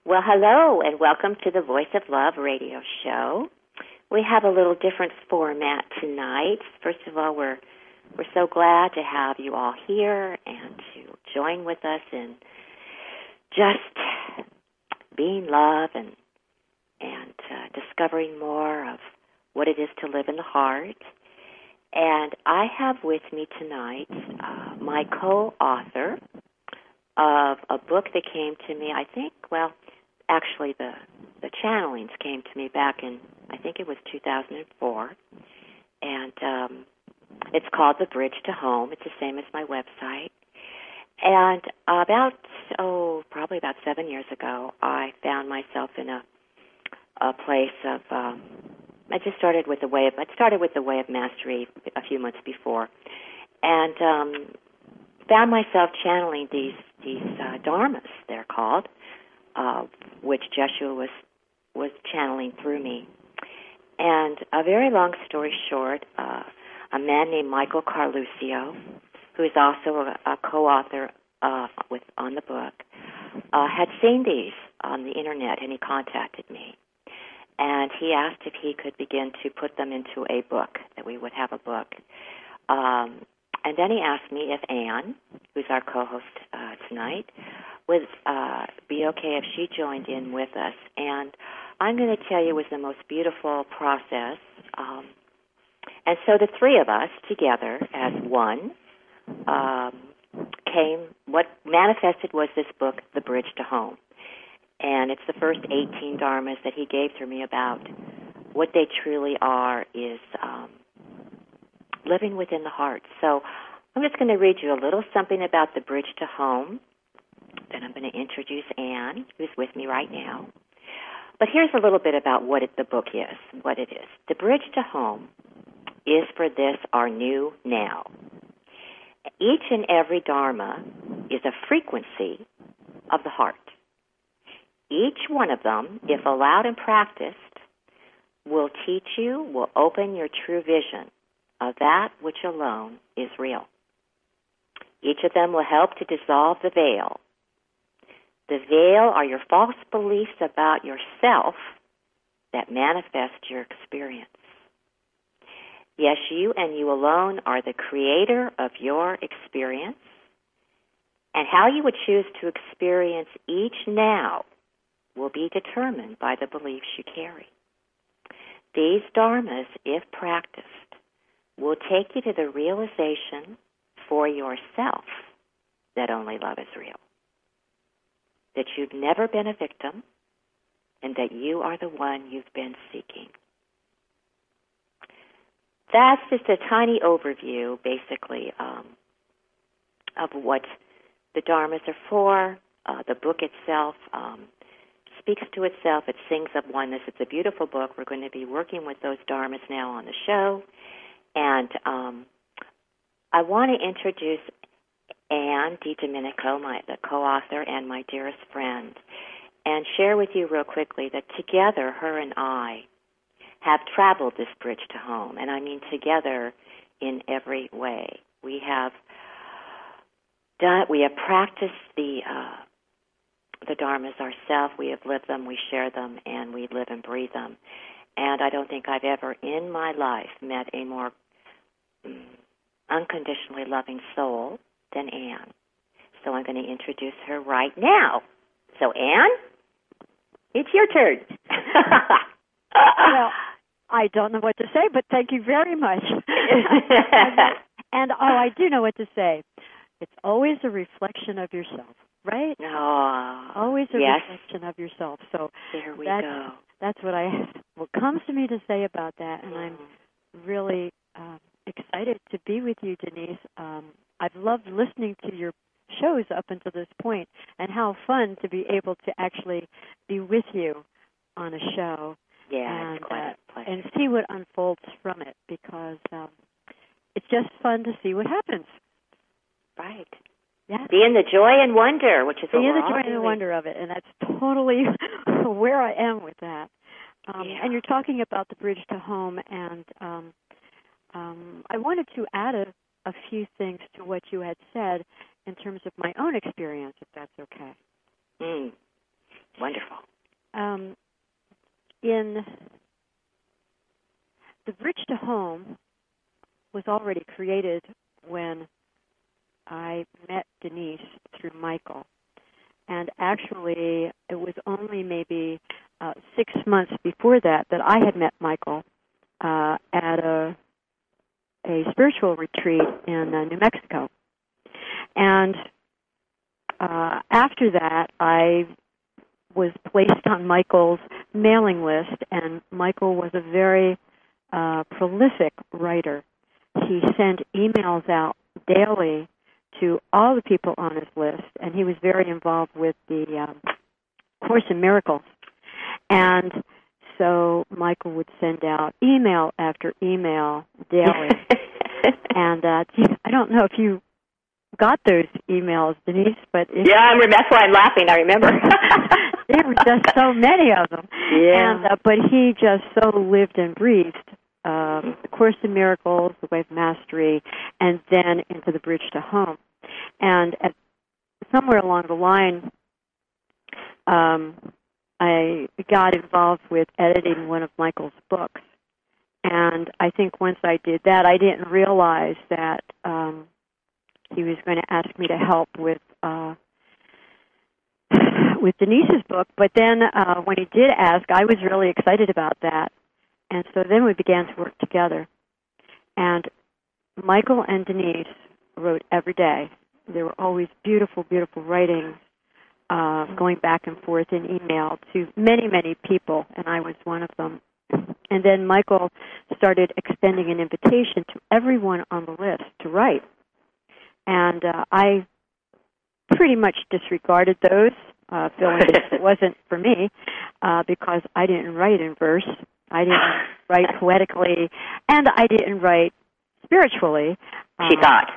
Well, hello, and welcome to the Voice of Love radio show. We have a little different format tonight. First of all, we're so glad to have you all here and to join with us in just being love and discovering more of what it is to live in the heart. And I have with me tonight my co-author of a book that came to me, actually the channelings came to me back in, I think it was 2004. And it's called The Bridge to Home. It's the same as my website. And probably about 7 years ago, I found myself in a place of, I started with the Way of Mastery a few months before, and found myself channeling these dharmas, they're called, which Jeshua was channeling through me. And a very long story short, a man named Michael Carluccio, who is also a co-author on the book, had seen these on the internet, and he contacted me. And he asked if he could begin to put them into a book, that we would have a book. And then he asked me if Anne, who's our co-host tonight, would be okay if she joined in with us. And I'm going to tell you it was the most beautiful process. And so the three of us together as one what manifested was this book, The Bridge to Home. And it's the first 18 dharmas that he gave to me about what they truly are is living within the heart. So I'm just going to read you a little something about The Bridge to Home. Then I'm going to introduce Anne, who's with me right now. But here's a little bit about what the book is, what it is. The Bridge to Home is for this, our new now. Each and every dharma is a frequency of the heart. Each one of them, if allowed and practiced, will teach you, will open your true vision of that which alone is real. Each of them will help to dissolve the veil. The veil are your false beliefs about yourself that manifest your experience. Yes, you and you alone are the creator of your experience, and how you would choose to experience each now will be determined by the beliefs you carry. These dharmas, if practiced, will take you to the realization for yourself that only love is real, that you've never been a victim, and that you are the one you've been seeking. That's just a tiny overview, basically, of what the dharmas are for. The book itself speaks to itself. It sings of oneness. It's a beautiful book. We're going to be working with those dharmas now on the show. And I want to introduce Anne DiDomenico, the co-author and my dearest friend, and share with you real quickly that together, her and I have traveled this bridge to home. And I mean together in every way. We have practiced the dharmas ourselves. We have lived them, we share them, and we live and breathe them. And I don't think I've ever in my life met a more unconditionally loving soul than Anne. So I'm going to introduce her right now. So Anne, it's your turn. Well, I don't know what to say, but thank you very much. And I do know what to say. It's always a reflection of yourself, right? Oh, always a yes. reflection of yourself. So there we go. That's what comes to me to say about that, and I'm really excited to be with you, Denise. I've loved listening to your shows up until this point, and how fun to be able to actually be with you on a show. Yeah, it's quite a pleasure. And see what unfolds from it, because it's just fun to see what happens. Right. Yeah. Be in the joy and wonder, which is the joy and the wonder of it, and that's totally where I am with that. And you're talking about the bridge to home, and I wanted to add a few things to what you had said in terms of my own experience, if that's okay. Wonderful. In the Bridge to Home was already created when I met Denise through Michael. And actually, it was only maybe 6 months before that I had met Michael at a spiritual retreat in New Mexico. And after that, I was placed on Michael's mailing list, and Michael was a very prolific writer. He sent emails out daily to all the people on his list, and he was very involved with the Course in Miracles. And so Michael would send out email after email daily. And I don't know if you got those emails, Denise, but that's why I'm laughing. I remember. There were just so many of them. Yeah. And but he just so lived and breathed the Course in Miracles, the Way of Mastery, and then into the Bridge to Home. And somewhere along the line, I got involved with editing one of Michael's books. And I think once I did that, I didn't realize that he was going to ask me to help with Denise's book. But then when he did ask, I was really excited about that. And so then we began to work together. And Michael and Denise wrote every day. There were always beautiful, beautiful writings going back and forth in email to many, many people, and I was one of them. And then Michael started extending an invitation to everyone on the list to write. And I pretty much disregarded those, feeling that it wasn't for me, because I didn't write in verse, I didn't write poetically, and I didn't write spiritually. She thought.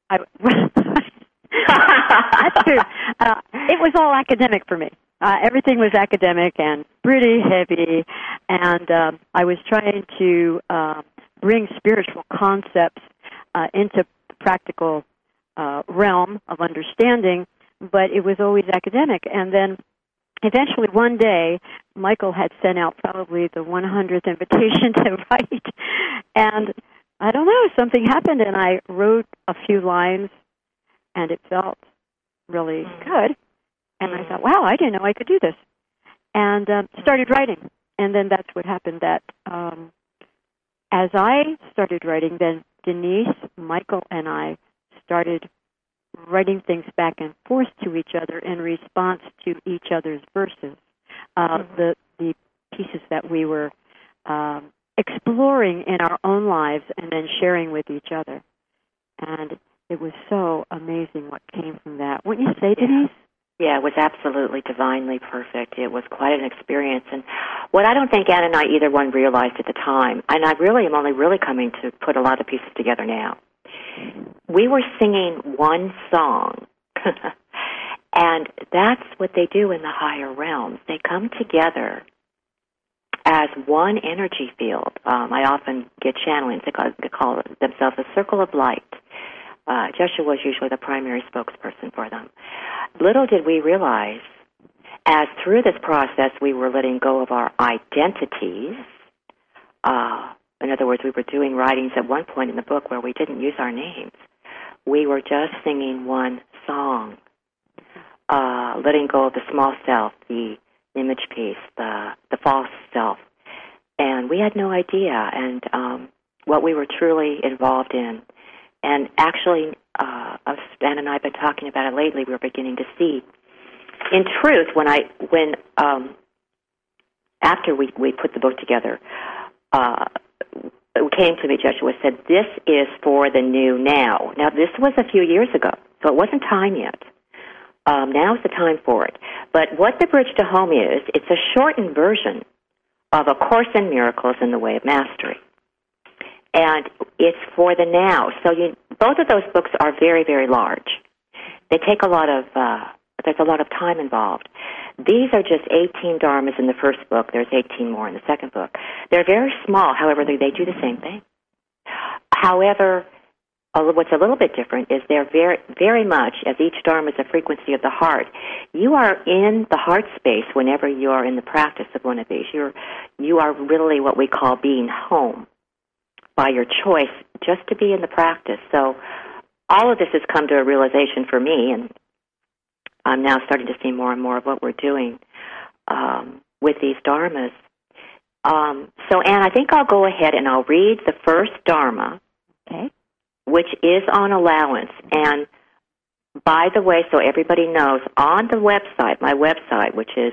That's true. It was all academic for me. Everything was academic and pretty heavy, and I was trying to bring spiritual concepts into practical realm of understanding, but it was always academic. And then eventually one day, Michael had sent out probably the 100th invitation to write, and I don't know, something happened, and I wrote a few lines, and it felt really good. And I thought, wow, I didn't know I could do this. And started writing. And then that's what happened, that as I started writing, then Denise, Michael, and I started writing things back and forth to each other in response to each other's verses. The pieces that we were exploring in our own lives and then sharing with each other. And it was so amazing what came from that. Wouldn't you say, Denise? Yeah, it was absolutely divinely perfect. It was quite an experience. And what I don't think Ann and I either one realized at the time, and I really am only really coming to put a lot of pieces together now, we were singing one song. And that's what they do in the higher realms. They come together as one energy field. I often get channelings. They call themselves a circle of light. Joshua was usually the primary spokesperson for them. Little did we realize, as through this process we were letting go of our identities. In other words, we were doing writings at one point in the book where we didn't use our names. We were just singing one song, letting go of the small self, the image piece, the false self. And we had no idea and what we were truly involved in. And actually, Stan and I have been talking about it lately. We're beginning to see, in truth, after we put the book together, it came to me. Joshua said, "This is for the new now." Now, this was a few years ago, so it wasn't time yet. Now is the time for it. But what the Bridge to Home is, it's a shortened version of A Course in Miracles and the Way of Mastery. And it's for the now. So both of those books are very, very large. They take a lot of, there's a lot of time involved. These are just 18 dharmas in the first book. There's 18 more in the second book. They're very small. However, they do the same thing. However, what's a little bit different is they're very, very much, as each Dharma is a frequency of the heart, you are in the heart space whenever you are in the practice of one of these. You are really what we call being home by your choice just to be in the practice. So all of this has come to a realization for me, and I'm now starting to see more and more of what we're doing with these Dharmas. So, Anne, I think I'll go ahead and I'll read the first Dharma, okay, which is on allowance. And by the way, so everybody knows, on the website, my website, which is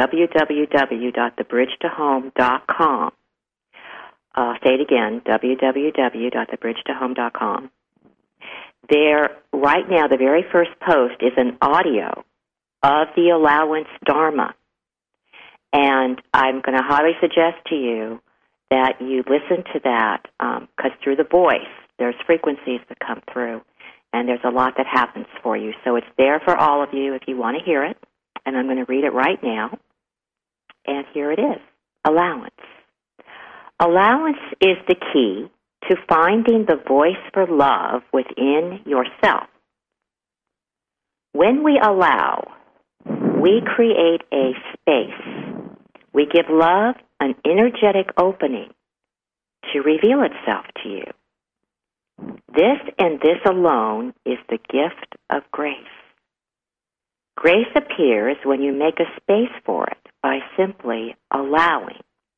www.thebridgetohome.com, say it again, www.thebridgetohome.com. There, right now, the very first post is an audio of the allowance Dharma. And I'm going to highly suggest to you that you listen to that, because through the voice, there's frequencies that come through, and there's a lot that happens for you. So it's there for all of you if you want to hear it, and I'm going to read it right now. And here it is, allowance. Allowance is the key to finding the voice for love within yourself. When we allow, we create a space. We give love an energetic opening to reveal itself to you. This and this alone is the gift of grace. Grace appears when you make a space for it by simply allowing.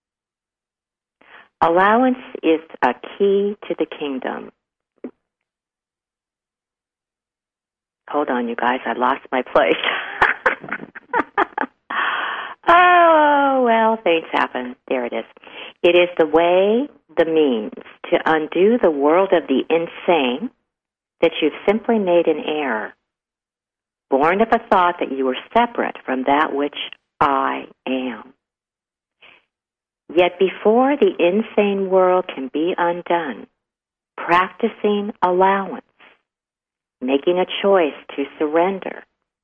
Allowance is a key to the kingdom. Hold on, you guys, I lost my place. Oh, well, things happen. There it is. It is the way, the means, to undo the world of the insane that you've simply made an error, born of a thought that you were separate from that which I am. Yet before the insane world can be undone, practicing allowance, making a choice to surrender,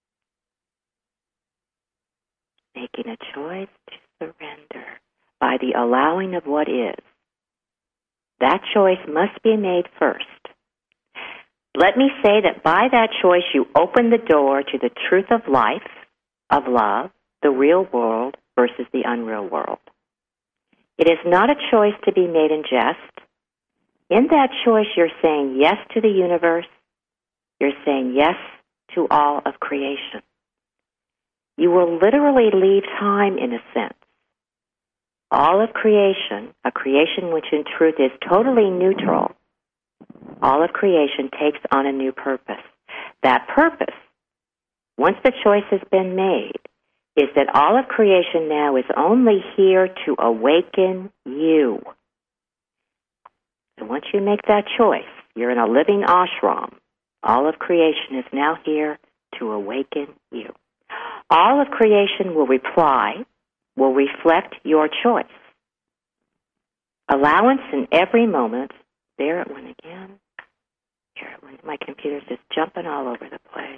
making a choice to surrender by the allowing of what is. That choice must be made first. Let me say that by that choice you open the door to the truth of life, of love, the real world versus the unreal world. It is not a choice to be made in jest. In that choice you're saying yes to the universe. You're saying yes to all of creation. You will literally leave time in a sense. All of creation, a creation which in truth is totally neutral, all of creation takes on a new purpose. That purpose, once the choice has been made, is that all of creation now is only here to awaken you. And once you make that choice, you're in a living ashram. All of creation is now here to awaken you. All of creation will reflect your choice. Allowance in every moment. There it went again. Here it went. My computer's just jumping all over the place.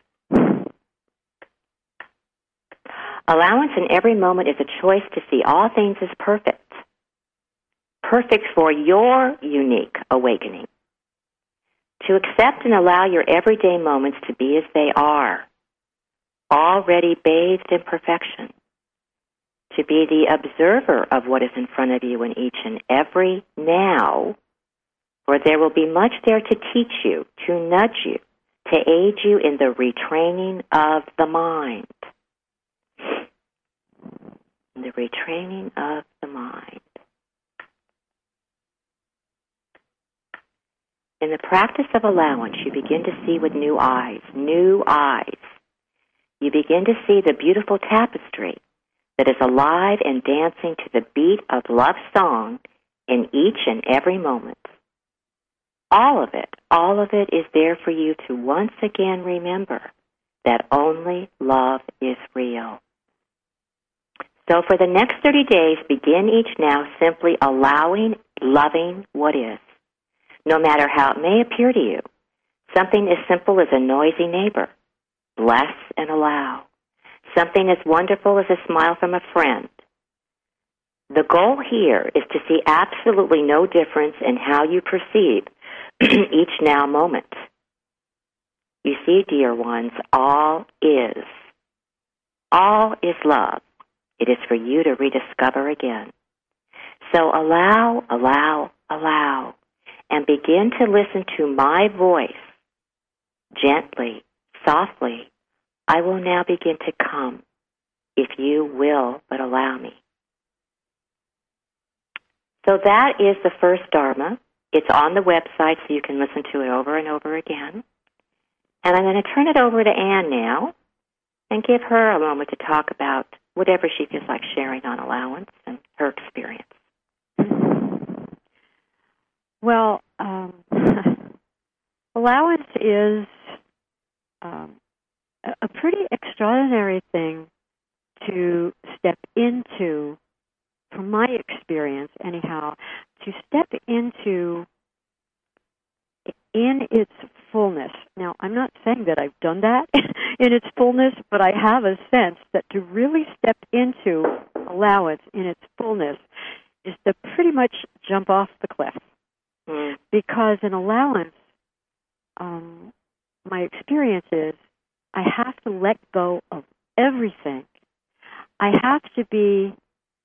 Allowance in every moment is a choice to see all things as perfect. Perfect for your unique awakening. To accept and allow your everyday moments to be as they are, already bathed in perfection. To be the observer of what is in front of you in each and every now, for there will be much there to teach you, to nudge you, to aid you in the retraining of the mind. The retraining of the mind. In the practice of allowance, you begin to see with new eyes, new eyes. You begin to see the beautiful tapestry that is alive and dancing to the beat of love song in each and every moment. All of it is there for you to once again remember that only love is real. So for the next 30 days, begin each now simply allowing, loving what is, no matter how it may appear to you. Something as simple as a noisy neighbor. Bless and allow. Something as wonderful as a smile from a friend. The goal here is to see absolutely no difference in how you perceive each now moment. You see, dear ones, all is love. It is for you to rediscover again. So allow, and begin to listen to my voice. Gently, softly, I will now begin to come, if you will but allow me. So that is the first Dharma. It's on the website, so you can listen to it over and over again. And I'm going to turn it over to Anne now and give her a moment to talk about whatever she feels like sharing on allowance and her experience. Well, allowance is a pretty extraordinary thing to step into, from my experience anyhow, to step into in its fullness. Now, I'm not saying that I've done that in its fullness, but I have a sense that to really step into allowance in its fullness is to pretty much jump off the cliff. Mm. Because in allowance, my experience is I have to let go of everything. I have to be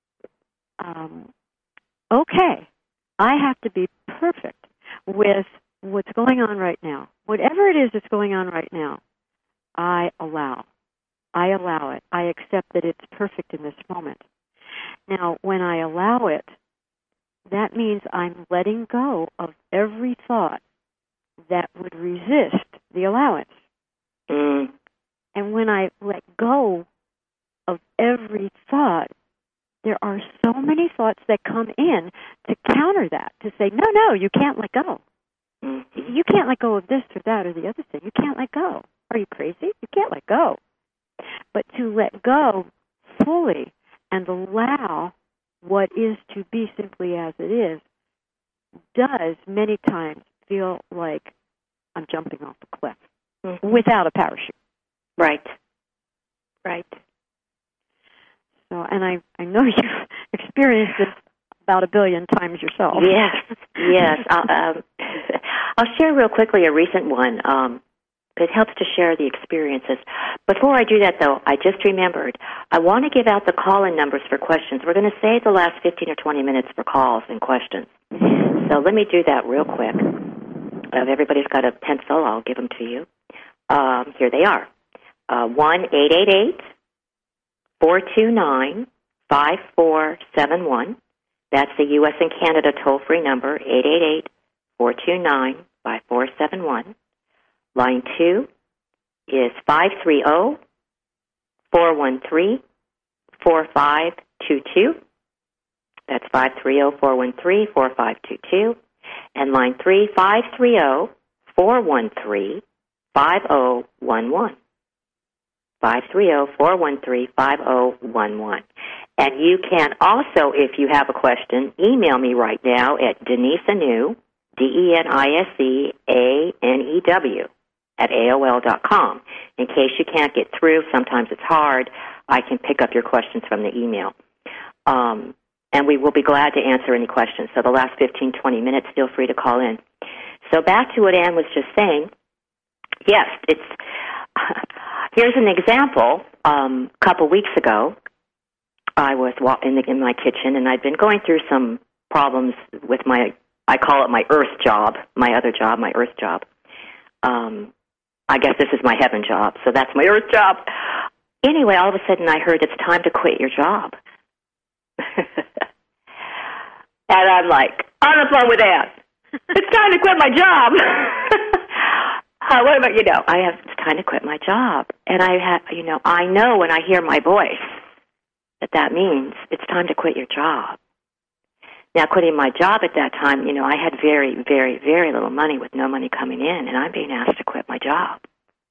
okay. I have to be perfect with what's going on right now. Whatever it is that's going on right now, I allow. I allow it. I accept that it's perfect in this moment. Now, when I allow it, that means I'm letting go of every thought that would resist the allowance. Mm. And when I let go of every thought, there are so many thoughts that come in to counter that, to say, no, you can't let go. Mm-hmm. You can't let go of this or that or the other thing. You can't let go. Are you crazy? You can't let go. But to let go fully and allow what is to be simply as it is does many times feel like I'm jumping off the cliff without a parachute. Right. So, and I know you've experienced this about 1 billion times yourself. Yes. I'll share real quickly a recent one. It helps to share the experiences. Before I do that, though, I just remembered, I want to give out the call-in numbers for questions. We're going to save the last 15 or 20 minutes for calls and questions. So let me do that real quick. If everybody's got a pencil, I'll give them to you. Here they are. 1-888-429-5471. That's the U.S. and Canada toll-free number, 888-429-5471. Line 2 is 530-413-4522. That's 530-413-4522. And line 3, 530-413-5011. 530-413-5011. And you can also, if you have a question, email me right now at Denise Anew, DeniseAnew, @AOL.com. In case you can't get through, sometimes it's hard, I can pick up your questions from the email. And we will be glad to answer any questions. So the last 15, 20 minutes, feel free to call in. So back to what Anne was just saying. Yes, here's an example. A couple weeks ago, I was in my kitchen, and I'd been going through some problems with I call it my earth job, my other job, my earth job. I guess this is my heaven job, so that's my earth job. Anyway, all of a sudden I heard, it's time to quit your job. And I'm like, on the phone with Anne. It's time to quit my job. What about, it's time to quit my job. And I know when I hear my voice that means it's time to quit your job. Now, quitting my job at that time, I had very, very, very little money with no money coming in, and I'm being asked to quit my job.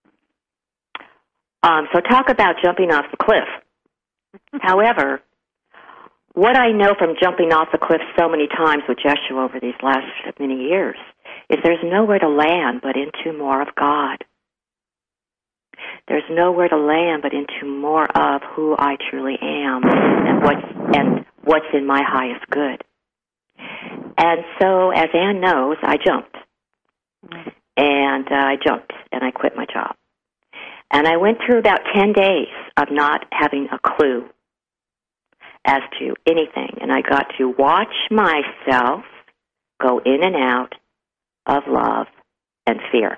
So talk about jumping off the cliff. However, what I know from jumping off the cliff so many times with Jeshua over these last many years is there's nowhere to land but into more of God. There's nowhere to land but into more of who I truly am and what's in my highest good. And so, as Anne knows, I jumped. And I jumped, and I quit my job. And I went through about 10 days of not having a clue as to anything. And I got to watch myself go in and out of love and fear.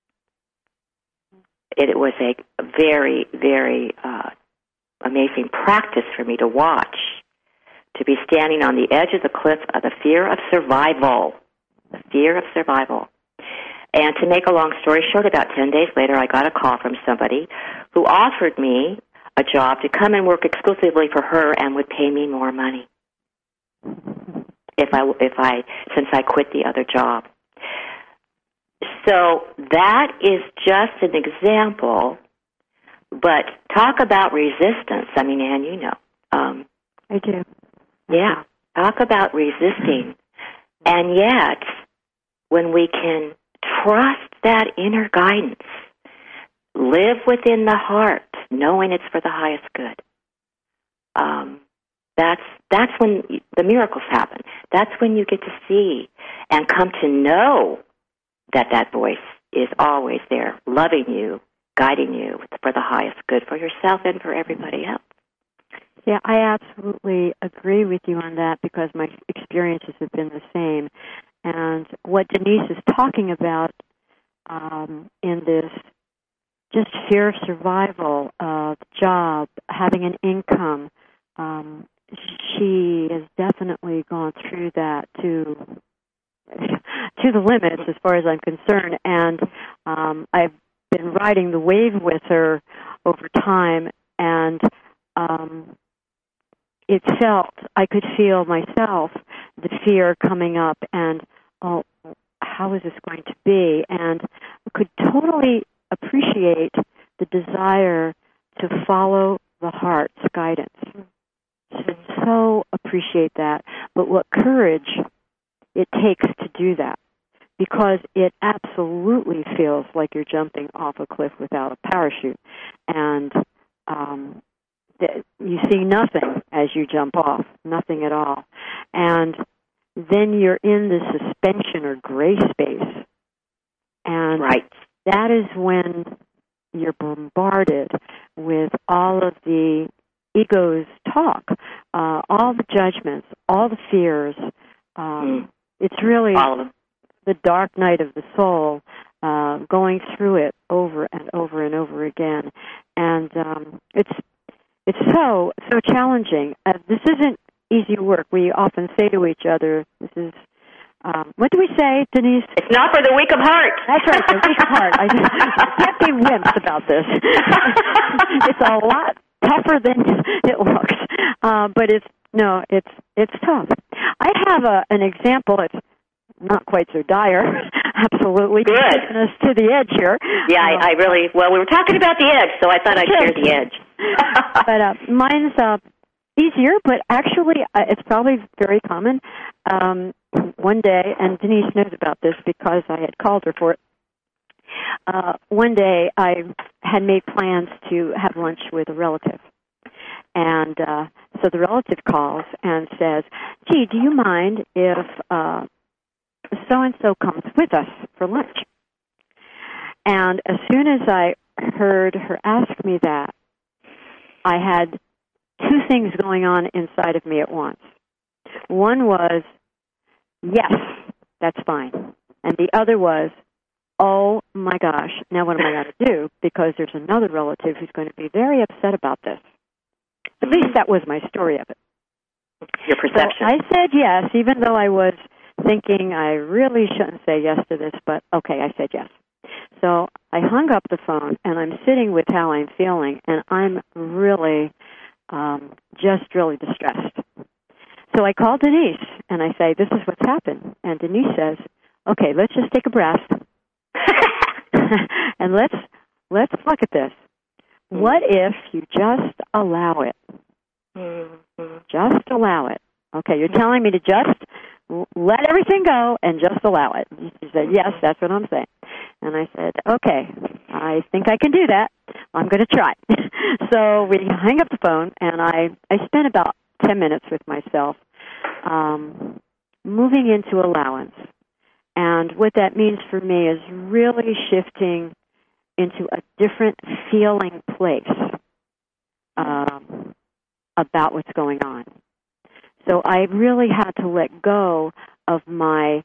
It was a very, very amazing practice for me to watch, to be standing on the edge of the cliff of the fear of survival. The fear of survival. And to make a long story short, about 10 days later, I got a call from somebody who offered me a job to come and work exclusively for her and would pay me more money since I quit the other job. So that is just an example, but talk about resistance. I mean, Ann, you know. I do. Yeah, talk about resisting. And yet, when we can trust that inner guidance, live within the heart, knowing it's for the highest good, that's when the miracles happen. That's when you get to see and come to know that voice is always there, loving you, guiding you for the highest good for yourself and for everybody else. Yeah, I absolutely agree with you on that because my experiences have been the same. And what Denise is talking about in this just fear of survival, job, having an income, she has definitely gone through that to the limits as far as I'm concerned. And I've been riding the wave with her over time, and I could feel myself, the fear coming up, and, oh, how is this going to be? And I could totally appreciate the desire to follow the heart's guidance. So appreciate that. But what courage it takes to do that, because it absolutely feels like you're jumping off a cliff without a parachute. And you see nothing as you jump off, nothing at all. And then you're in the suspension or gray space. And right. That is when you're bombarded with all of the ego's talk, all the judgments, all the fears. It's really the dark night of the soul, going through it over and over and over again. And it's so challenging. This isn't easy work. We often say to each other, this is, what do we say, Denise? It's not for the weak of heart. That's right, the weak of heart. I can't be wimps about this. It's a lot tougher than it looks. But it's tough. I have an example. It's not quite so dire. Absolutely. Good. Taking us to the edge here. Yeah, I really, we were talking about the edge, so I thought I'd share the edge. But mine's easier, but actually it's probably very common. One day, and Denise knows about this because I had called her for it. One day I had made plans to have lunch with a relative. And so the relative calls and says, gee, do you mind if so-and-so comes with us for lunch? And as soon as I heard her ask me that, I had two things going on inside of me at once. One was, yes, that's fine. And the other was, oh my gosh, now what am I going to do? Because there's another relative who's going to be very upset about this. At least that was my story of it. Your perception. So I said yes, even though I was thinking I really shouldn't say yes to this, but okay, I said yes. So I hung up the phone, and I'm sitting with how I'm feeling, and I'm really, just really distressed. So I called Denise, and I say, this is what's happened. And Denise says, okay, let's just take a breath, and let's look at this. What if you just allow it? Just allow it. Okay, you're telling me to just let everything go and just allow it. She said, yes, that's what I'm saying. And I said, okay, I think I can do that. I'm going to try. So we hang up the phone, and I spent about 10 minutes with myself, moving into allowance. And what that means for me is really shifting into a different feeling place about what's going on. So I really had to let go of my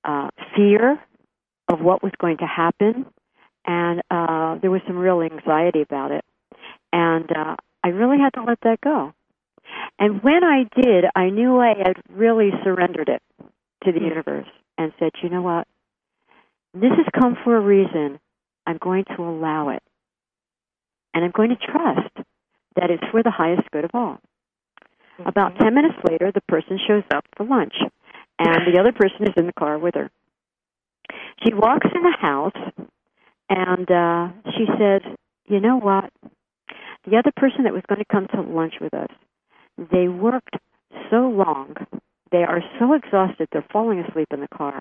fear of what was going to happen, and there was some real anxiety about it. And I really had to let that go. And when I did, I knew I had really surrendered it to the universe and said, you know what? This has come for a reason. I'm going to allow it. And I'm going to trust that it's for the highest good of all. Mm-hmm. About 10 minutes later, the person shows up for lunch, and the other person is in the car with her. She walks in the house, and she says, you know what? The other person that was going to come to lunch with us, they worked so long. They are so exhausted, they're falling asleep in the car.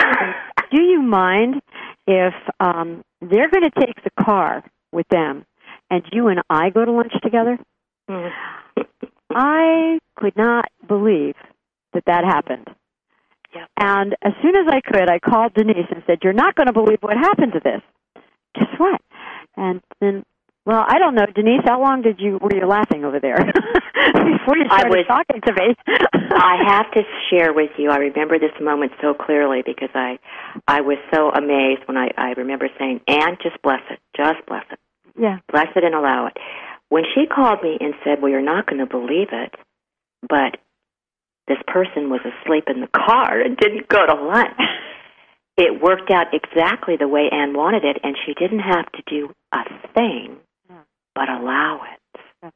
Do you mind if they're going to take the car with them and you and I go to lunch together? Mm-hmm. I could not believe that happened. Yep. And as soon as I could, I called Denise and said, you're not going to believe what happened to this. Guess what? And then, well, I don't know, Denise, how long were you laughing over there before you started talking to me? I have to share with you, I remember this moment so clearly because I was so amazed when I remember saying, Anne, just bless it. Yeah. Bless it and allow it. When she called me and said, well, you're not going to believe it, but this person was asleep in the car and didn't go to lunch, it worked out exactly the way Anne wanted it, and she didn't have to do a thing but allow it,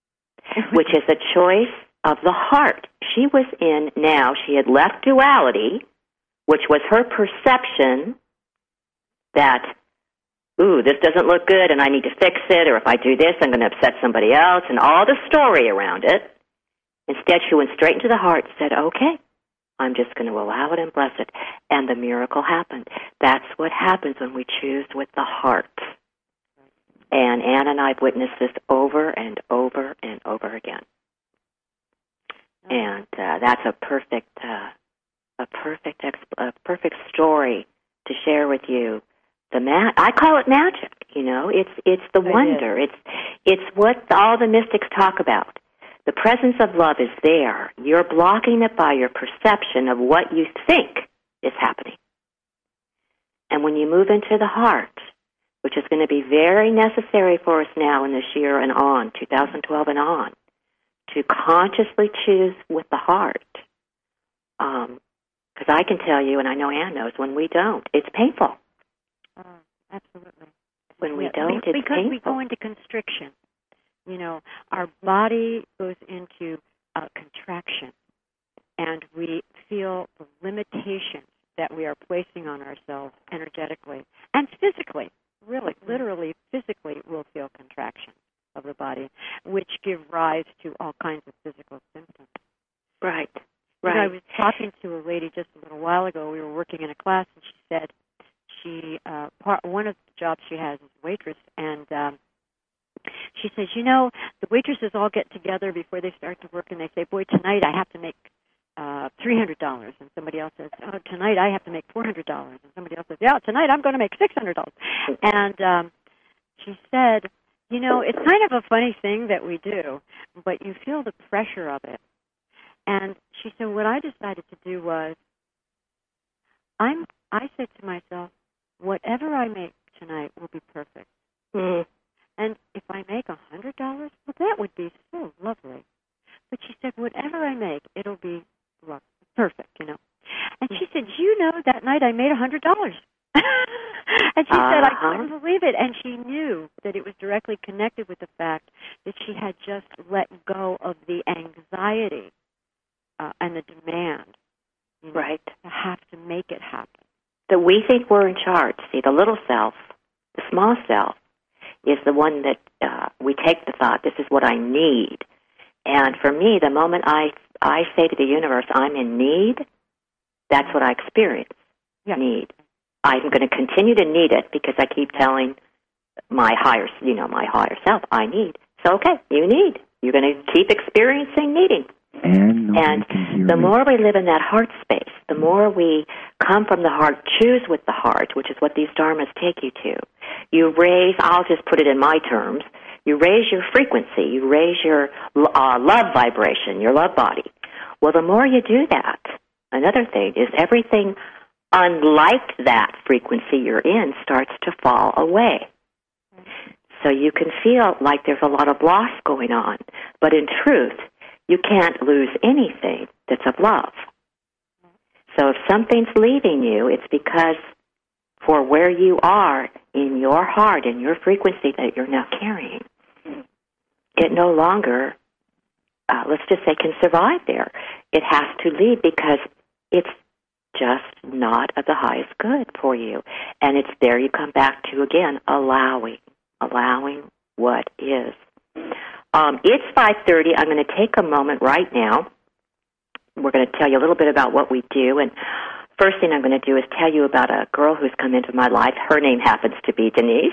which is a choice of the heart. She was in now. She had left duality, which was her perception that, ooh, this doesn't look good and I need to fix it, or if I do this, I'm going to upset somebody else, and all the story around it. Instead, she went straight into the heart and said, okay, I'm just going to allow it and bless it. And the miracle happened. That's what happens when we choose with the heart. And Anne and I have witnessed this over and over and over again. And that's a perfect story to share with you. I call it magic. You know, it's the wonder. It's what all the mystics talk about. The presence of love is there. You're blocking it by your perception of what you think is happening. And when you move into the heart, which is going to be very necessary for us now in this year and on, 2012 and on, to consciously choose with the heart. Because I can tell you, and I know Anne knows, when we don't, it's painful. Absolutely. When we don't, it's painful. Because we go into constriction. You know, our body goes into contraction, and we feel the limitations that we are placing on ourselves energetically and physically. Really, literally, physically, we'll feel contraction of the body, which give rise to all kinds of physical symptoms. Right. You know, I was talking to a lady just a little while ago. We were working in a class, and she said one of the jobs she has is waitress, and she says, you know, the waitresses all get together before they start to work, and they say, boy, tonight I have to make $300, and somebody else says, oh, tonight I have to make $400, and somebody else says, yeah, tonight I'm going to make $600. And she said, you know, it's kind of a funny thing that we do, but you feel the pressure of it. And she said, what I decided to do was, I said to myself, whatever I make tonight will be perfect. Mm-hmm. And if I make $100, well, that would be so lovely. But she said, whatever I make, it'll be perfect, you know. And she said, you know, that night I made $100. And she said, I couldn't believe it. And she knew that it was directly connected with the fact that she had just let go of the anxiety and the demand, you know, to have to make it happen. That we think we're in charge. See, the little self, the small self, is the one that we take the thought, this is what I need. And for me, the moment I say to the universe, I'm in need, that's what I experience, need. I'm going to continue to need it because I keep telling my higher self, I need. So, okay, you need. You're going to keep experiencing needing. And the more we live in that heart space, the more we come from the heart, choose with the heart, which is what these dharmas take you to. You raise, I'll just put it in my terms, you raise your frequency, you raise your love vibration, your love body. Well, the more you do that, another thing is everything unlike that frequency you're in starts to fall away. So you can feel like there's a lot of loss going on. But in truth, you can't lose anything that's of love. So if something's leaving you, it's because for where you are in your heart, in your frequency that you're now carrying, it no longer, let's just say, can survive there. It has to leave because it's just not of the highest good for you. And it's there you come back to, again, allowing what is. It's 5:30. I'm going to take a moment right now. We're going to tell you a little bit about what we do. And first thing I'm going to do is tell you about a girl who's come into my life. Her name happens to be Denise.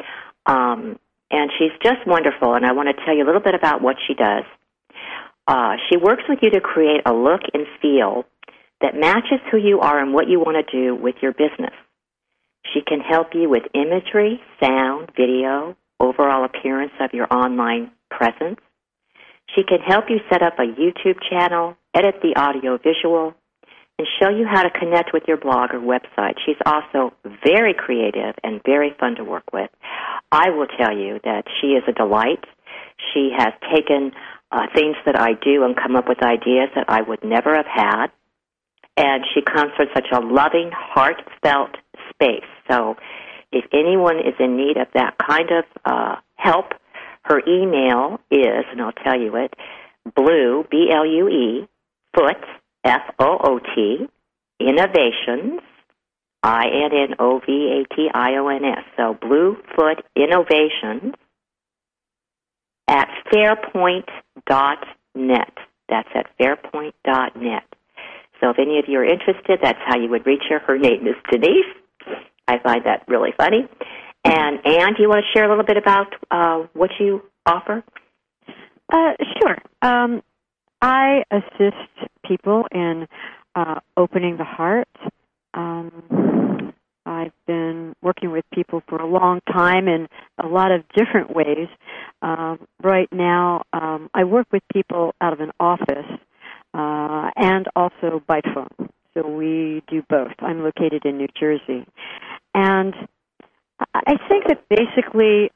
And she's just wonderful. And I want to tell you a little bit about what she does. She works with you to create a look and feel that matches who you are and what you want to do with your business. She can help you with imagery, sound, video, overall appearance of your online presence. She can help you set up a YouTube channel, edit the audio visual, and show you how to connect with your blog or website. She's also very creative and very fun to work with. I will tell you that she is a delight. She has taken things that I do and come up with ideas that I would never have had. And she comes from such a loving, heartfelt space. So if anyone is in need of that kind of help, her email is, and I'll tell you it, Blue, B-L-U-E, Foot, F-O-O-T, Innovations, I-N-N-O-V-A-T-I-O-N-S. So Bluefoot Innovations at fairpoint.net. That's at fairpoint.net. So if any of you are interested, that's how you would reach her. Her name is Denise. I find that really funny. And Anne, do you want to share a little bit about what you offer? Sure. I assist people in opening the heart. I've been working with people for a long time in a lot of different ways. Right now, I work with people out of an office and also by phone. So we do both. I'm located in New Jersey. And I think that basically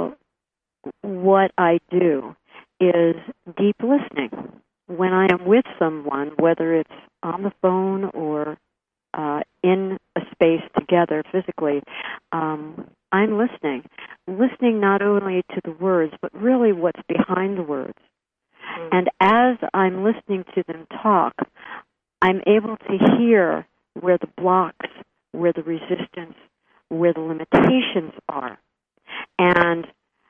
what I do is deep listening. When I am with someone, whether it's on the phone or in a space together physically, I'm listening not only to the words, but really what's behind the words. And as I'm listening to them talk, I'm able to hear where the blocks, where the resistance, where the limitations are. And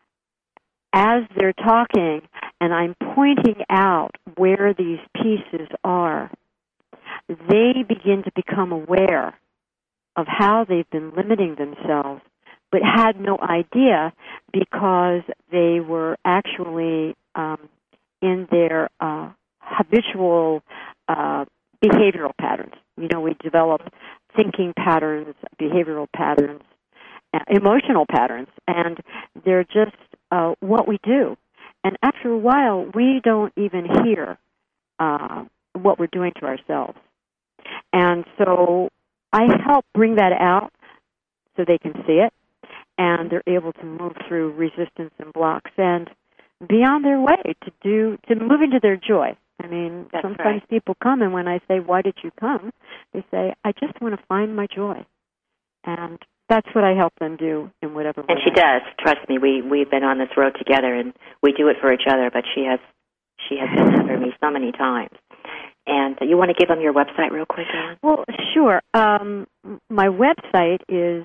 as they're talking and I'm pointing out where these pieces are, they begin to become aware of how they've been limiting themselves, but had no idea because they were actually in their habitual behavioral patterns. You know, we develop thinking patterns, behavioral patterns, emotional patterns, and they're just what we do. And after a while, we don't even hear what we're doing to ourselves. And so I help bring that out so they can see it, and they're able to move through resistance and blocks and be on their way to move into their joy. I mean, That's sometimes right. people come, and when I say, "Why did you come?" they say, "I just want to find my joy." And that's what I help them do in whatever way. And she does. Trust me, we've been on this road together, and we do it for each other. But she has been there for me so many times. And you want to give them your website real quick, Anne? Well, sure. My website is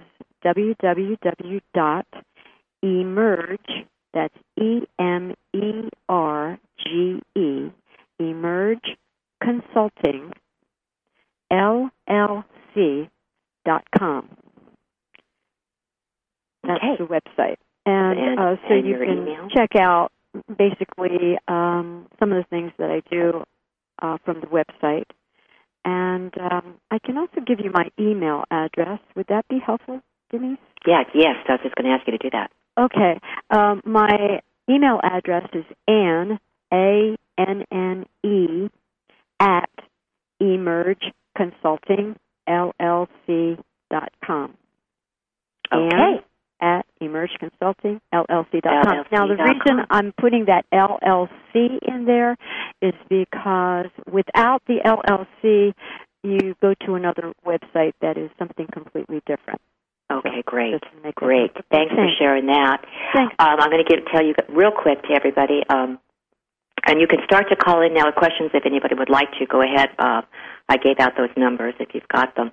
www.emerge. That's EMERGE. Emerge Consulting LLC.com. That's Okay. the website. And so and you your can email? check out basically some of the things that I do from the website. And I can also give you my email address. Would that be helpful, Denise? Yes, I was just going to ask you to do that. Okay. My email address is Anne, ANNE, at emergeconsultingllc.com. Okay. Anne at emergeconsultingllc.com. Now, the reason I'm putting that LLC in there is because without the LLC, you go to another website that is something completely different. Okay, great. Great. Thanks for sharing that. Thanks. I'm going to tell you real quick to everybody, and you can start to call in now with questions if anybody would like to. Go ahead. I gave out those numbers if you've got them.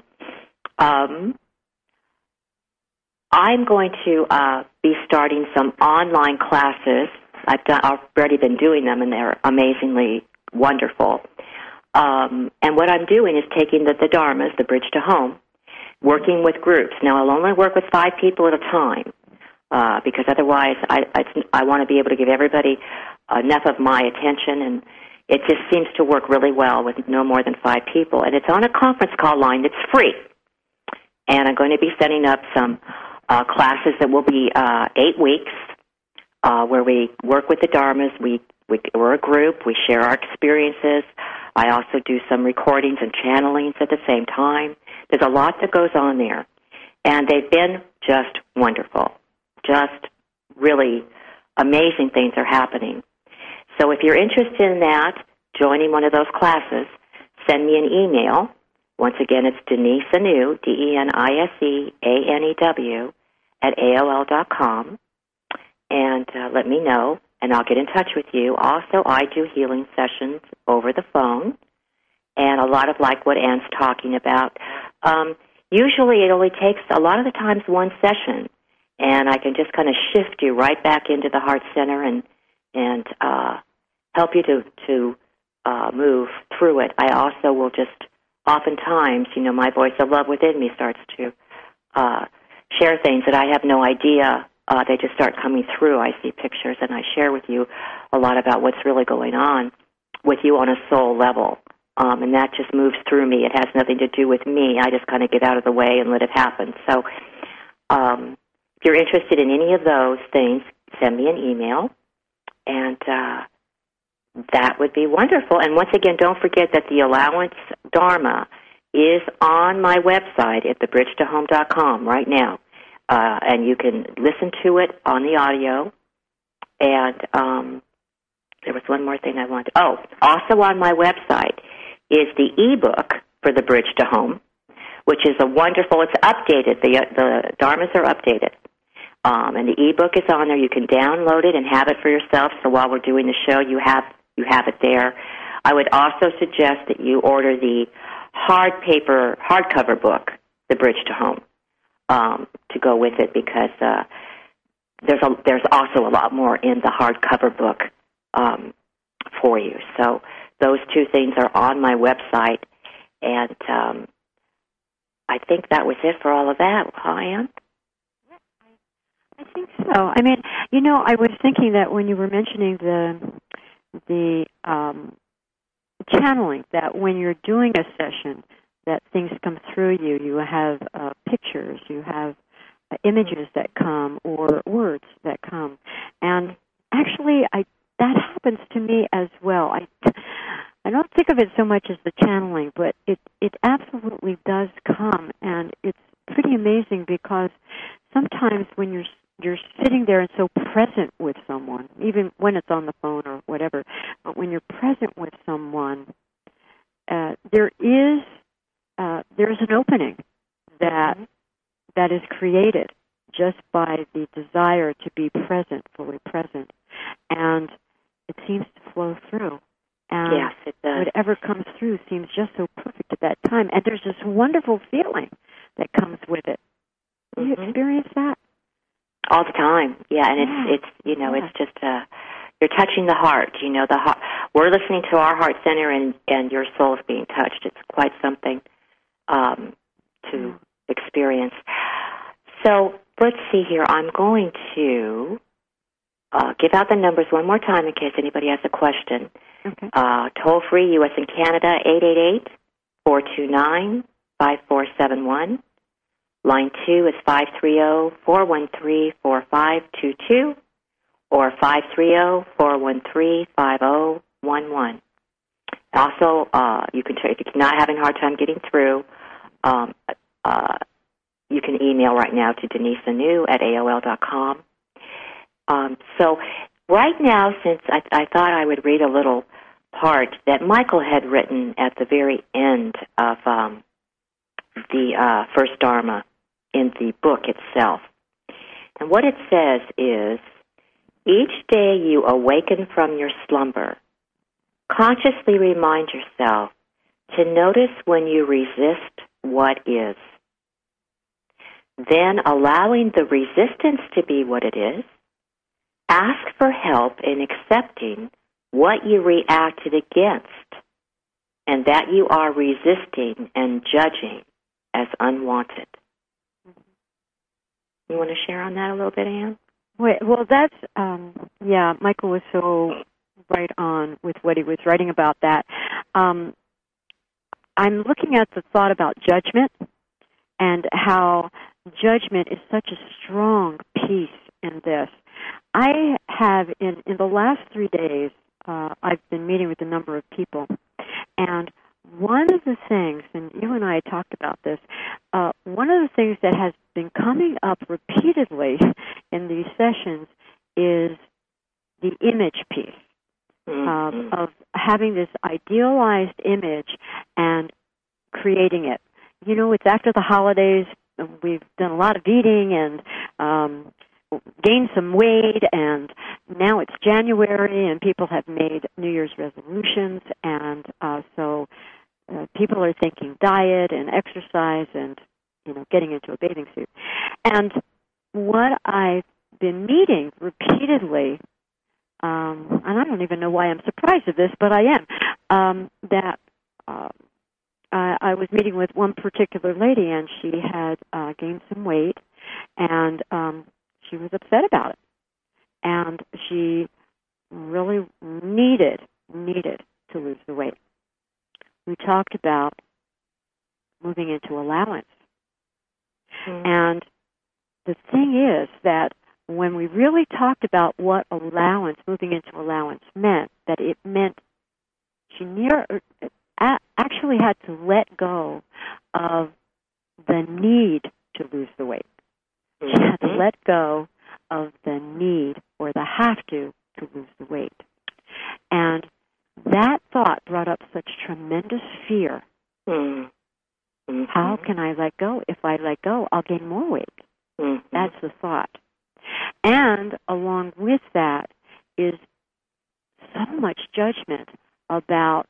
I'm going to be starting some online classes. I've already been doing them, and they're amazingly wonderful. And what I'm doing is taking the Dharmas, the Bridge to Home, working with groups. Now, I'll only work with 5 people at a time because otherwise I want to be able to give everybody enough of my attention, and it just seems to work really well with no more than 5 people. And it's on a conference call line that's free. And I'm going to be setting up some classes that will be 8 weeks where we work with the Dharmas. We're a group. We share our experiences. I also do some recordings and channelings at the same time. There's a lot that goes on there. And they've been just wonderful. Just really amazing things are happening. So if you're interested in that, joining one of those classes, send me an email. Once again, it's Denise Anew, DeniseAnew, at AOL.com. And let me know, and I'll get in touch with you. Also, I do healing sessions over the phone, and a lot of like what Anne's talking about. Usually it only takes, a lot of the times, one session, and I can just kind of shift you right back into the heart center and help you to move through it. I also will just, oftentimes, my voice of love within me starts to share things that I have no idea. They just start coming through. I see pictures, and I share with you a lot about what's really going on with you on a soul level. And that just moves through me. It has nothing to do with me. I just kind of get out of the way and let it happen. So if you're interested in any of those things, send me an email, and that would be wonderful. And once again, don't forget that the Allowance Dharma is on my website at thebridgetohome.com right now. And you can listen to it on the audio. And there was one more thing I wanted. Also on my website is the ebook for The Bridge to Home, which is it's updated. The Dharmas are updated. And the ebook is on there. You can download it and have it for yourself. So while we're doing the show, you have it there. I would also suggest that you order the hardcover book, The Bridge to Home, to go with it, because there's also a lot more in the hardcover book for you. So those 2 things are on my website, and I think that was it for all of that. Anne? I think so. I mean, I was thinking that when you were mentioning the channeling, that when you're doing a session, that things come through you. You have pictures, you have images that come, or words that come. And actually, that happens to me as well. I don't think of it so much as the channeling, but it absolutely does come, and it's pretty amazing, because sometimes when you're sitting there and so present with someone, even when it's on the phone or whatever, but when you're present with someone, there's an opening that is created just by the desire to be present, fully present, and it seems to flow through. And yes, it does. Whatever comes through seems just so perfect at that time, and there's this wonderful feeling that comes with it. Do you experience that? All the time, yeah, and it's it's just you're touching the heart. The heart. We're listening to our heart center, and your soul is being touched. It's quite something to experience. So let's see here. I'm going to give out the numbers one more time in case anybody has a question. Okay. Toll free, U.S. and Canada, 888-432-5325. 429-5471. Line 2 is 530-413-4522 or 530-413-5011. Also, you can if you're not having a hard time getting through, you can email right now to DeniseAnew@AOL.com. So right now, since I thought I would read a little part that Michael had written at the very end of the first Dharma in the book itself. And what it says is, each day you awaken from your slumber, consciously remind yourself to notice when you resist what is. Then, allowing the resistance to be what it is, ask for help in accepting what you reacted against and that you are resisting and judging as unwanted. You want to share on that a little bit, Anne? Well, that's, Michael was so right on with what he was writing about that. I'm looking at the thought about judgment and how judgment is such a strong piece in this. I have, in the last 3 days, I've been meeting with a number of people, and one of the things, and you and I talked about this, one of the things that has been coming up repeatedly in these sessions is the image piece. Of having this idealized image and creating it. You know, it's after the holidays. We've done a lot of eating and gained some weight, and now it's January, and people have made New Year's resolutions, and so people are thinking diet and exercise and, getting into a bathing suit. And what I've been meeting repeatedly, and I don't even know why I'm surprised at this, but I am, that I was meeting with one particular lady, and she had gained some weight, and she was upset about it. And she really needed to lose the weight. We talked about moving into allowance. And the thing is that when we really talked about what allowance, moving into allowance meant, that it meant she actually had to let go of the need to lose the weight. She had to let go of the need or the have to lose the weight. And that thought brought up such tremendous fear. How can I let go? If I let go, I'll gain more weight. That's the thought. And along with that is so much judgment about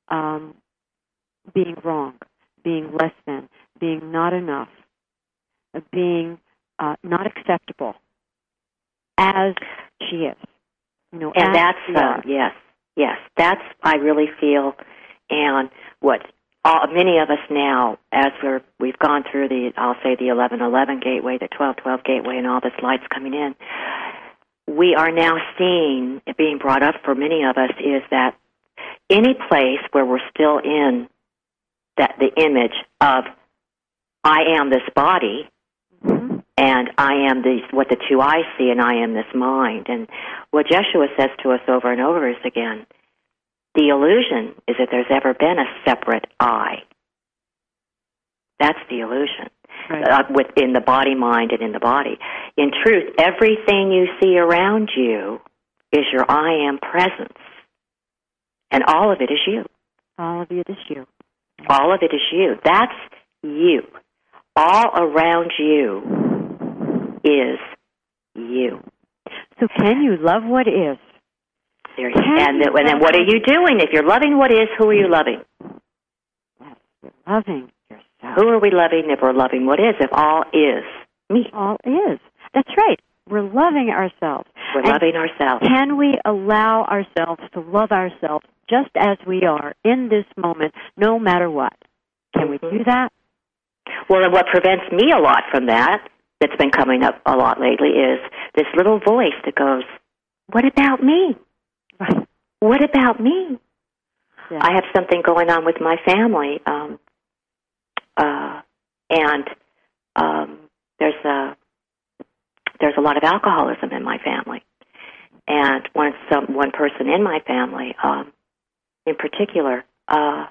being wrong, being less than, being not enough, being not acceptable as she is. And that's, yes, that's, I really feel, and what many of us now, as we've gone through the 11:11 gateway, the 12:12 gateway, and all this light's coming in, we are now seeing, it being brought up for many of us, is that any place where we're still in the image of I am this body, and I am what the two eyes see, and I am this mind. And what Yeshua says to us over and over is, again, the illusion is that there's ever been a separate I. That's the illusion, right. Within the body, mind, and in the body. In truth, everything you see around you is your I am presence. And all of it is you. All of it is you. All of it is you. That's you. All around you is you. So can you love what is? And then what are you doing? If you're loving what is, who are you loving? Yes, you're loving yourself. Who are we loving if we're loving what is? If all is me. All is. That's right. We're loving ourselves. We're loving ourselves. Can we allow ourselves to love ourselves just as we are in this moment, no matter what? Can we do that? Well, and what prevents me a lot from that's been coming up a lot lately, is this little voice that goes, what about me? Right. What about me? Yeah. I have something going on with my family. and there's a lot of alcoholism in my family. And one person in my family, in particular, I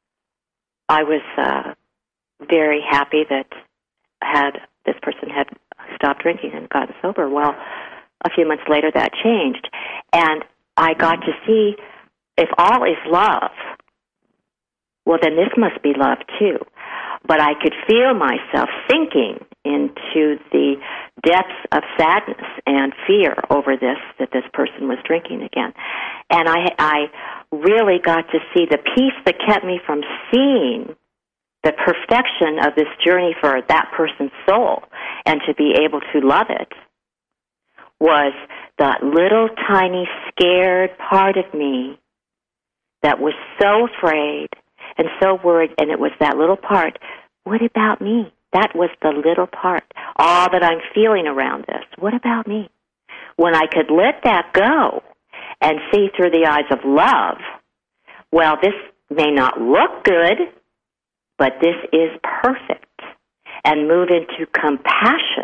was very happy that this person had stopped drinking and gotten sober. Well, a few months later that changed. And I got to see, if all is love, well, then this must be love too. But I could feel myself sinking into the depths of sadness and fear over that this person was drinking again. And I really got to see the peace that kept me from seeing the perfection of this journey for that person's soul and to be able to love it was that little tiny scared part of me that was so afraid and so worried, and it was that little part, what about me? That was the little part, all that I'm feeling around this. What about me? When I could let that go and see through the eyes of love, well, this may not look good, but this is perfect, and move into compassion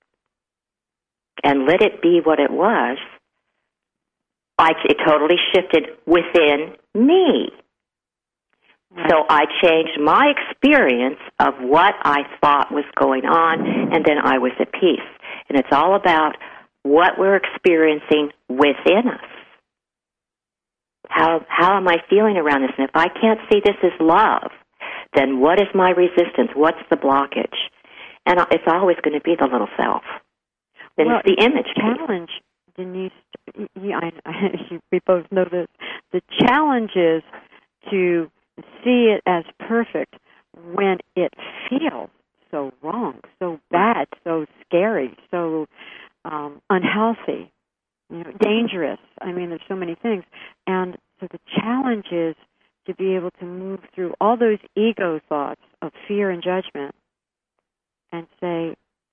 and let it be what it was, it totally shifted within me. So I changed my experience of what I thought was going on, and then I was at peace. And it's all about what we're experiencing within us. How am I feeling around this? And if I can't see this as love, then what is my resistance? What's the blockage? And it's always going to be the little self. Then it's the image. Challenge, Denise, we both know this. The challenge is to see it as perfect when it feels so wrong, so bad, so scary, so unhealthy, dangerous. I mean, there's so many things. And so the challenge is to be able to move through all those ego thoughts of fear and judgment and say,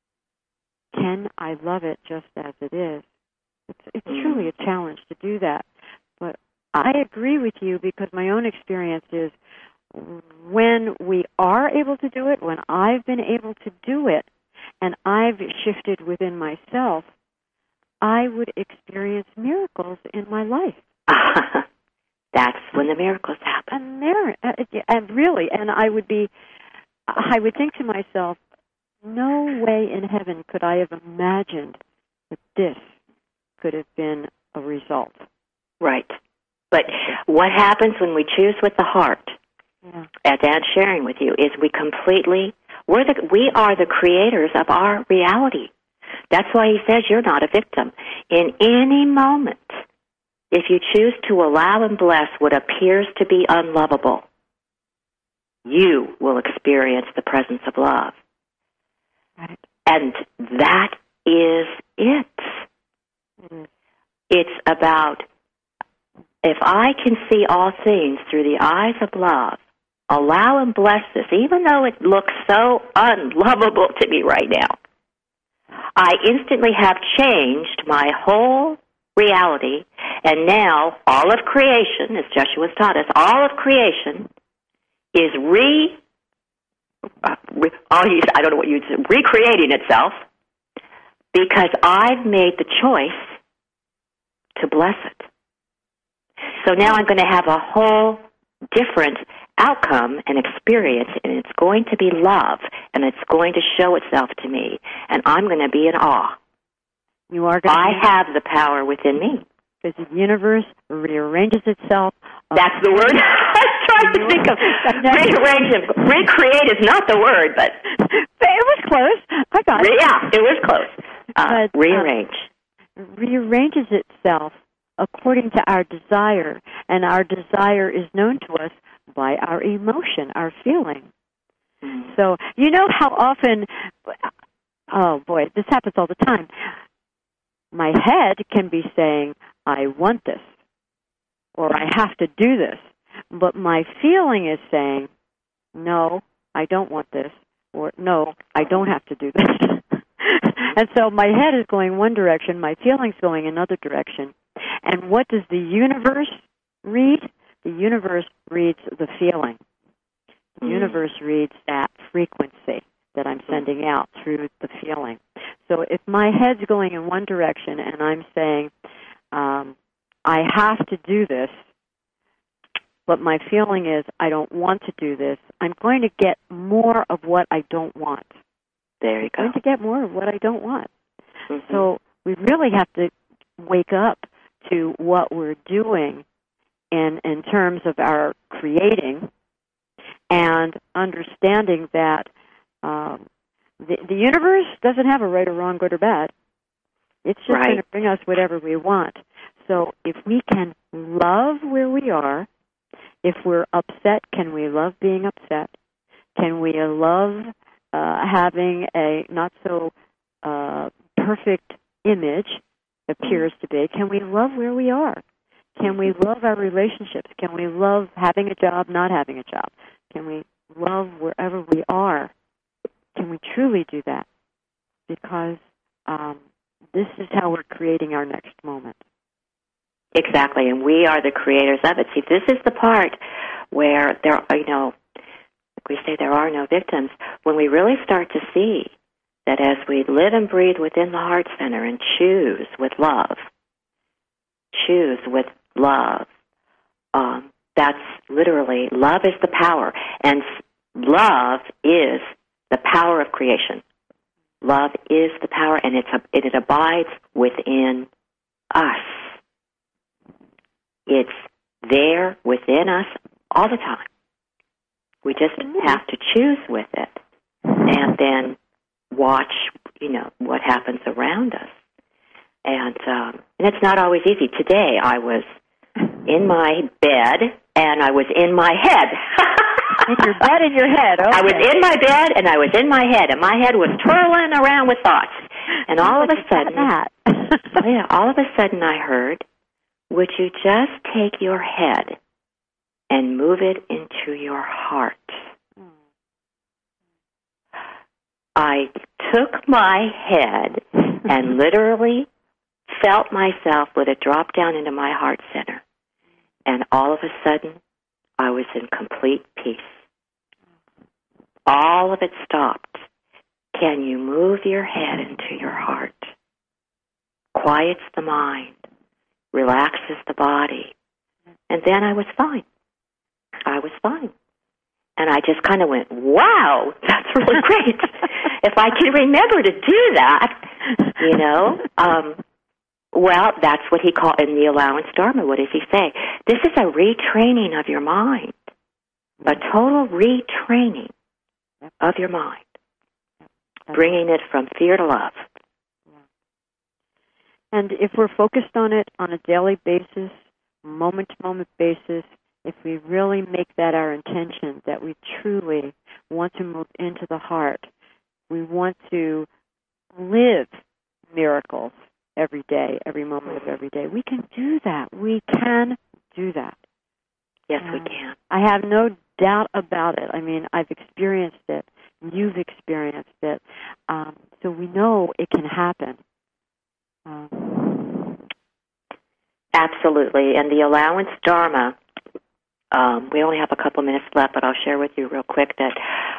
can I love it just as it is? It's truly a challenge to do that. But I agree with you because my own experience is when we are able to do it, when I've been able to do it, and I've shifted within myself, I would experience miracles in my life. That's when the miracles happen. And really, and I would think to myself, no way in heaven could I have imagined that this could have been a result. Right. But what happens when we choose with the heart, as Anne's sharing with you, is we are the creators of our reality. That's why he says you're not a victim. In any moment, if you choose to allow and bless what appears to be unlovable, you will experience the presence of love. Right. And that is it. Mm-hmm. It's about, if I can see all things through the eyes of love, allow and bless this, even though it looks so unlovable to me right now, I instantly have changed my whole reality, and now all of creation, as Joshua's taught us, all of creation is recreating itself because I've made the choice to bless it. So now I'm going to have a whole different outcome and experience, and it's going to be love, and it's going to show itself to me, and I'm going to be in awe. I have the power within me. Because the universe rearranges itself. That's the word I was trying to think of. Recreate is not the word, but it was close. I got it. Yeah, it was close. Rearrange. Rearranges itself according to our desire, and our desire is known to us by our emotion, our feeling. Mm-hmm. So you know how often, oh boy, this happens all the time. My head can be saying, I want this, or I have to do this, but my feeling is saying, no, I don't want this, or no, I don't have to do this. And so my head is going one direction, my feeling's going another direction. And what does the universe read? The universe reads the feeling. The universe reads that frequency that I'm sending out through the feeling. So if my head's going in one direction and I'm saying, I have to do this, but my feeling is I don't want to do this, I'm going to get more of what I don't want. There you go. I'm going to get more of what I don't want. Mm-hmm. So we really have to wake up to what we're doing in terms of our creating and understanding that the universe doesn't have a right or wrong, good or bad. It's just going to bring us whatever we want. So if we can love where we are, if we're upset, can we love being upset? Can we love having a not so perfect image appears to be? Can we love where we are? Can we love our relationships? Can we love having a job, not having a job? Can we love wherever we are? Can we truly do that? Because this is how we're creating our next moment. Exactly, and we are the creators of it. See, this is the part where there, like we say, there are no victims. When we really start to see that as we live and breathe within the heart center and choose with love, that's literally, love is the power, and love is the power of creation. Love is the power, and it abides within us. It's there within us all the time. We just have to choose with it and then watch, what happens around us. And it's not always easy. Today I was in my bed and I was in my head. In your bed and your head, okay. I was in my bed and I was in my head, and my head was twirling around with thoughts. And all of a sudden, all of a sudden I heard, would you just take your head and move it into your heart? I took my head and literally felt myself let it drop down into my heart center. And all of a sudden, I was in complete peace. All of it stopped. Can you move your head into your heart? Quiets the mind, relaxes the body. And then I was fine. And I just kind of went, wow, that's really great. If I can remember to do that, well, that's what he called in the allowance Dharma. What does he say? This is a retraining of your mind, a total retraining of your mind, bringing it from fear to love. And if we're focused on it on a daily basis, moment-to-moment basis, if we really make that our intention, that we truly want to move into the heart, we want to live miracles every day, every moment of every day, we can do that. We can do that. Yes, we can. I have no doubt about it. I mean, I've experienced it. You've experienced it. So we know it can happen. Absolutely. And the allowance Dharma, we only have a couple minutes left, but I'll share with you real quick that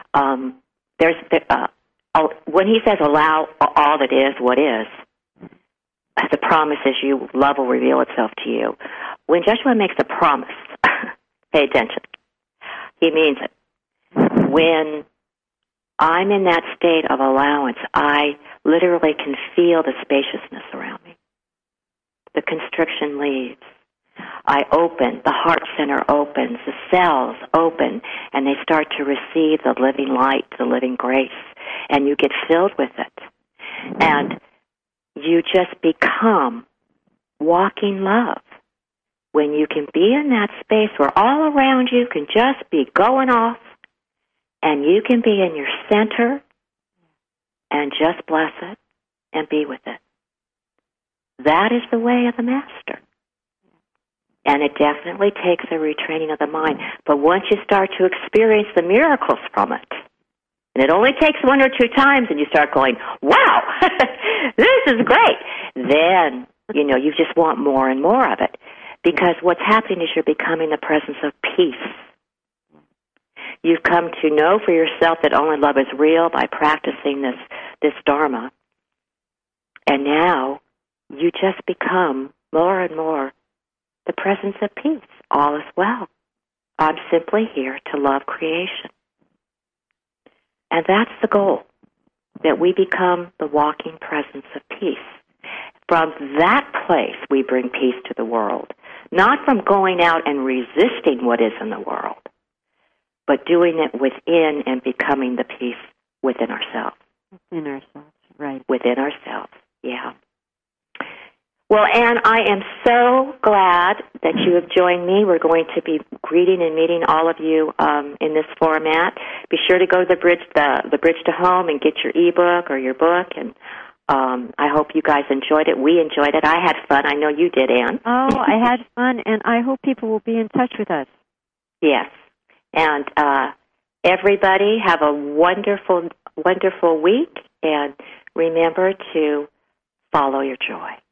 when he says allow all that is what is, the promise is love will reveal itself to you. When Joshua makes a promise, pay attention. He means it. When I'm in that state of allowance, I literally can feel the spaciousness around me. The constriction leaves. I open, the heart center opens, the cells open, and they start to receive the living light, the living grace, and you get filled with it. And you just become walking love. When you can be in that space where all around you can just be going off, and you can be in your center and just bless it and be with it. That is the way of the Master. And it definitely takes a retraining of the mind. But once you start to experience the miracles from it, and it only takes 1 or 2 times, and you start going, wow, this is great, then, you just want more and more of it. Because what's happening is you're becoming the presence of peace. You've come to know for yourself that only love is real by practicing this Dharma. And now you just become more and more the presence of peace. All is well. I'm simply here to love creation. And that's the goal, that we become the walking presence of peace. From that place, we bring peace to the world, not from going out and resisting what is in the world, but doing it within and becoming the peace within ourselves. Within ourselves, right. Within ourselves, yeah. Well, Anne, I am so glad that you have joined me. We're going to be greeting and meeting all of you in this format. Be sure to go to the Bridge to Home and get your ebook or your book, and I hope you guys enjoyed it. We enjoyed it. I had fun. I know you did, Anne. Oh, I had fun, and I hope people will be in touch with us. Yes. And everybody have a wonderful, wonderful week, and remember to follow your joy.